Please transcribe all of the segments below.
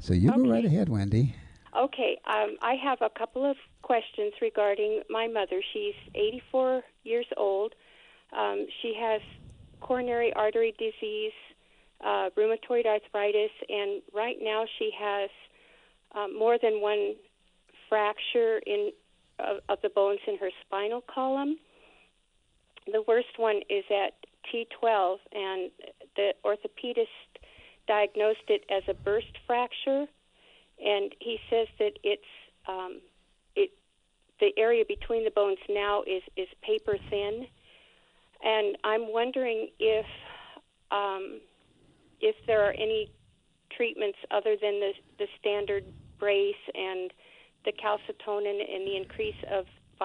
So you go right Okay. ahead, Wendy. Okay. I have a couple of questions regarding my mother. She's 84 years old. She has coronary artery disease, rheumatoid arthritis, and right now she has more than one fracture of the bones in her spinal column. The worst one is at T12, and the orthopedist diagnosed it as a burst fracture, and he says that the area between the bones now is paper thin, and I'm wondering if there are any treatments other than the standard brace and the calcitonin and the increase of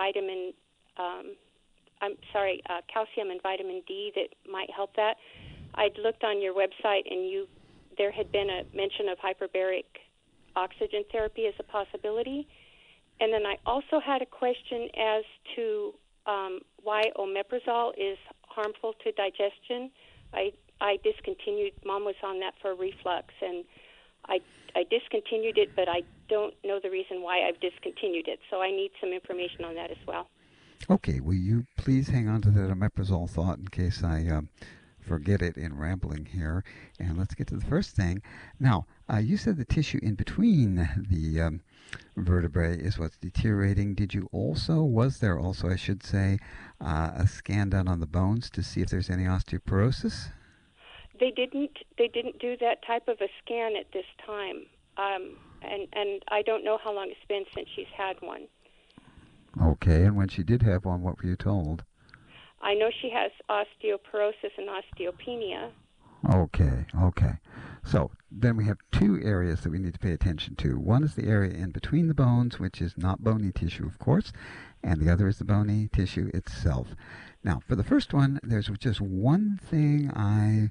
calcium and vitamin D that might help that. I'd looked on your website, and there had been a mention of hyperbaric oxygen therapy as a possibility. And then I also had a question as to why omeprazole is harmful to digestion. I discontinued. Mom was on that for reflux, and I discontinued it, but I don't know the reason why I've discontinued it. So I need some information on that as well. Okay, will you please hang on to that omeprazole thought in case I forget it in rambling here. And let's get to the first thing. Now, you said the tissue in between the vertebrae is what's deteriorating. Was there also, I should say, a scan done on the bones to see if there's any osteoporosis? They didn't do that type of a scan at this time. And I don't know how long it's been since she's had one. Okay, and when she did have one, what were you told? I know she has osteoporosis and osteopenia. Okay. So then we have two areas that we need to pay attention to. One is the area in between the bones, which is not bony tissue, of course, and the other is the bony tissue itself. Now, for the first one, there's just one thing I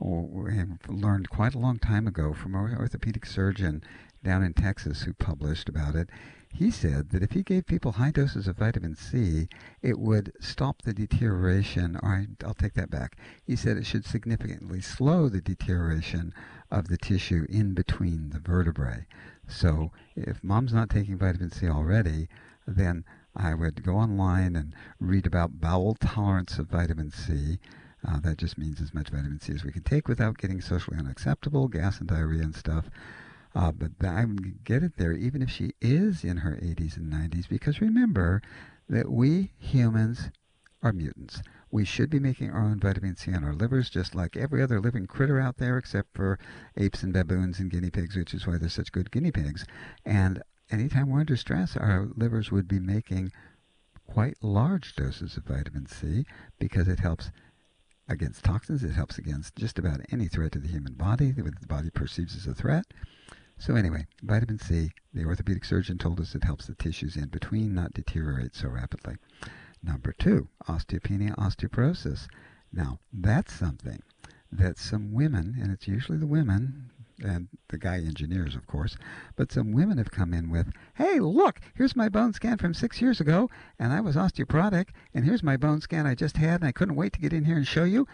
have learned quite a long time ago from an orthopedic surgeon down in Texas who published about it. He said that if he gave people high doses of vitamin C, it would stop the deterioration, or I'll take that back. He said it should significantly slow the deterioration of the tissue in between the vertebrae. So if Mom's not taking vitamin C already, then I would go online and read about bowel tolerance of vitamin C. That just means as much vitamin C as we can take without getting socially unacceptable, gas and diarrhea and stuff. But I would get it there even if she is in her 80s and 90s, because remember that we humans are mutants. We should be making our own vitamin C in our livers just like every other living critter out there except for apes and baboons and guinea pigs, which is why they're such good guinea pigs. And anytime we're under stress, our livers would be making quite large doses of vitamin C because it helps against toxins. It helps against just about any threat to the human body that the body perceives as a threat. So anyway, vitamin C, the orthopedic surgeon told us it helps the tissues in between not deteriorate so rapidly. Number 2, osteopenia, osteoporosis. Now, that's something that some women, and it's usually the women, and the guy engineers, of course, but some women have come in with, hey, look, here's my bone scan from 6 years ago, and I was osteoporotic, and here's my bone scan I just had, and I couldn't wait to get in here and show you.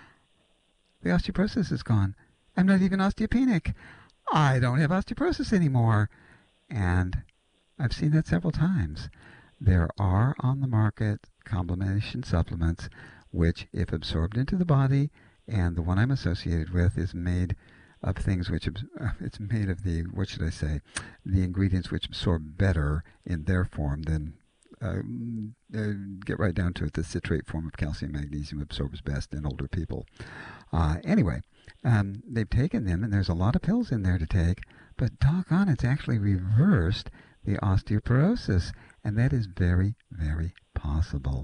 The osteoporosis is gone. I'm not even osteopenic. I don't have osteoporosis anymore. And I've seen that several times. There are on the market combination supplements which, if absorbed into the body, and the one I'm associated with is made of things which, it's made of the, what should I say, the ingredients which absorb better in their form than, get right down to it, the citrate form of calcium magnesium absorbs best in older people. Anyway, they've taken them, and there's a lot of pills in there to take, but doggone, it's actually reversed the osteoporosis, and that is very, very possible.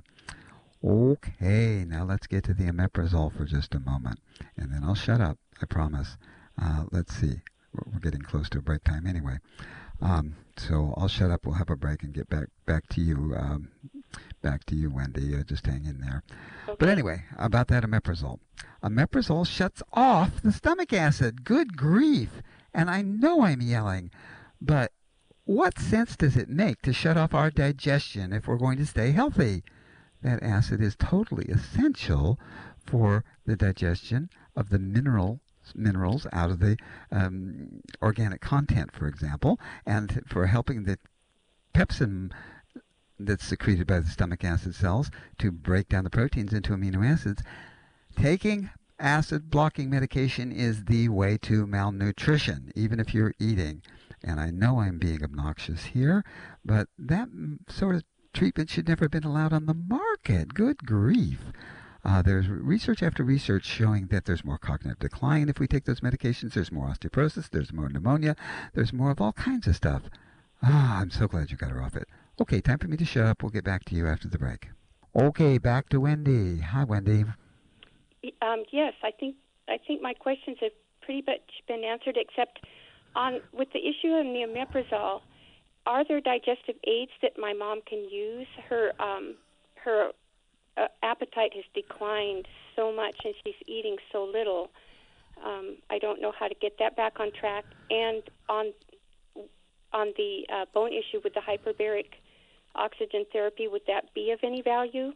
Okay, now let's get to the omeprazole for just a moment, and then I'll shut up, I promise. Let's see, we're getting close to a break time anyway. So I'll shut up, we'll have a break and get back to you, Wendy. Just hang in there. Okay. But anyway, about that omeprazole. Omeprazole shuts off the stomach acid. Good grief. And I know I'm yelling, but what sense does it make to shut off our digestion if we're going to stay healthy? That acid is totally essential for the digestion of the mineral minerals out of the organic content, for example, and for helping the pepsin that's secreted by the stomach acid cells to break down the proteins into amino acids. Taking acid blocking medication is the way to malnutrition, even if you're eating. And I know I'm being obnoxious here, but that sort of treatment should never have been allowed on the market. Good grief. There's research after research showing that there's more cognitive decline if we take those medications. There's more osteoporosis. There's more pneumonia. There's more of all kinds of stuff. I'm so glad you got her off it. Okay, time for me to shut up. We'll get back to you after the break. Okay, back to Wendy. Hi, Wendy. Yes, I think my questions have pretty much been answered, except with the issue of the omeprazole. Are there digestive aids that my mom can use? Her appetite has declined so much, and she's eating so little. I don't know how to get that back on track. And on the bone issue with the hyperbaric oxygen therapy, would that be of any value?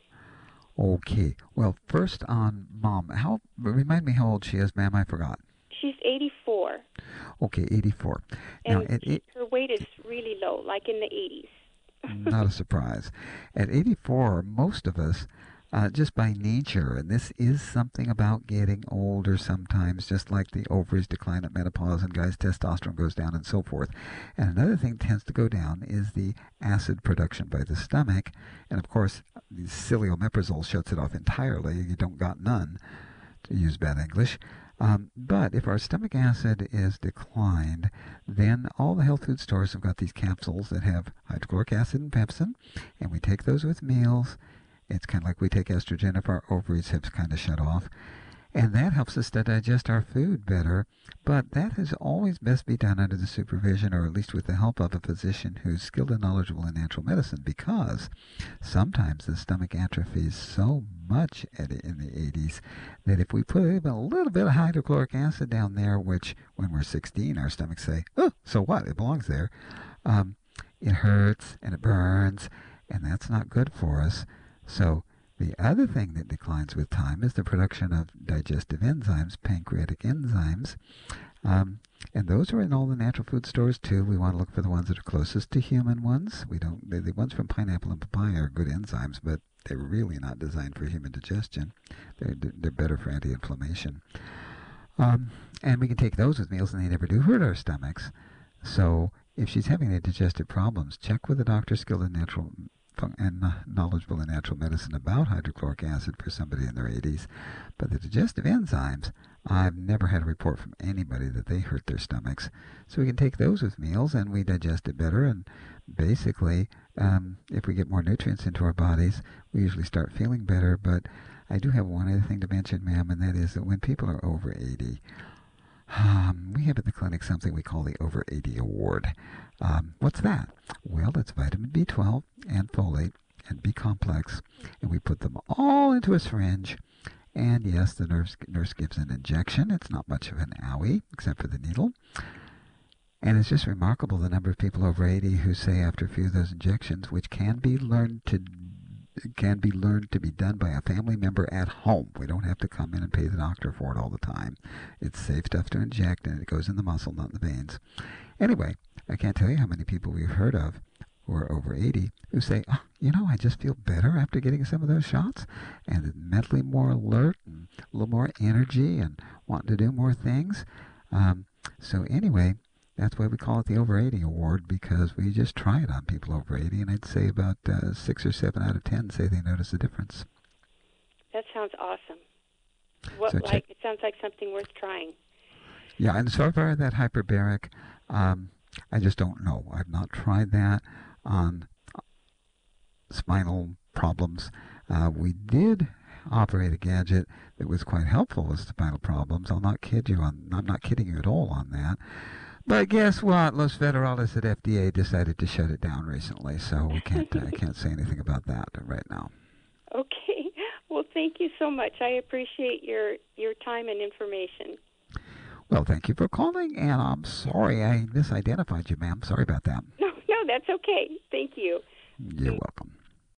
Okay. Well, first on Mom. Remind me how old she is, ma'am. I forgot. She's 84. Okay, 84. And now, her weight is really low, like in the 80s. Not a surprise. At 84, most of us, just by nature, and this is something about getting older sometimes, just like the ovaries decline at menopause and guys' testosterone goes down and so forth. And another thing that tends to go down is the acid production by the stomach. And of course, the silly omeprazole shuts it off entirely. You don't got none, to use bad English. But if our stomach acid is declined, then all the health food stores have got these capsules that have hydrochloric acid and pepsin, and we take those with meals. It's kind of like we take estrogen if our ovaries have kind of shut off. And that helps us to digest our food better. But that has always best be done under the supervision, or at least with the help of a physician who's skilled and knowledgeable in natural medicine, because sometimes the stomach atrophies so much in the 80s that if we put even a little bit of hydrochloric acid down there, which when we're 16, our stomachs say, oh, so what? It belongs there. It hurts and it burns, and that's not good for us. So the other thing that declines with time is the production of digestive enzymes, pancreatic enzymes. And those are in all the natural food stores too. We want to look for the ones that are closest to human ones. The ones from pineapple and papaya are good enzymes, but they're really not designed for human digestion. They're better for anti-inflammation. And we can take those with meals, and they never do hurt our stomachs. So if she's having any digestive problems, check with a doctor skilled in natural and knowledgeable in natural medicine about hydrochloric acid for somebody in their 80s. But the digestive enzymes, I've never had a report from anybody that they hurt their stomachs. So we can take those with meals, and we digest it better. And basically, if we get more nutrients into our bodies, we usually start feeling better. But I do have one other thing to mention, ma'am, and that is that when people are over 80, we have at the clinic something we call the Over 80 Award. What's that? Well, it's vitamin B12 and folate and B-complex, and we put them all into a syringe. And yes, the nurse gives an injection. It's not much of an owie, except for the needle. And it's just remarkable the number of people over 80 who say after a few of those injections, which can be learned to be done by a family member at home. We don't have to come in and pay the doctor for it all the time. It's safe stuff to inject, and it goes in the muscle, not in the veins. Anyway, I can't tell you how many people we've heard of who are over 80 who say, oh, I just feel better after getting some of those shots, and mentally more alert and a little more energy and wanting to do more things. So anyway, that's why we call it the Over 80 Award, because we just try it on people over 80, and I'd say about 6 or 7 out of 10 say they notice a difference. That sounds awesome. It sounds like something worth trying. Yeah, and so far that hyperbaric, I just don't know. I've not tried that on spinal problems. We did operate a gadget that was quite helpful with spinal problems. I'm not kidding you at all on that. But guess what? Los Federales at FDA decided to shut it down recently, so we can't I can't say anything about that right now. Okay. Well, thank you so much. I appreciate your time and information. Well, thank you for calling, and I'm sorry I misidentified you, ma'am. Sorry about that. No, that's okay. Thank you. You're welcome.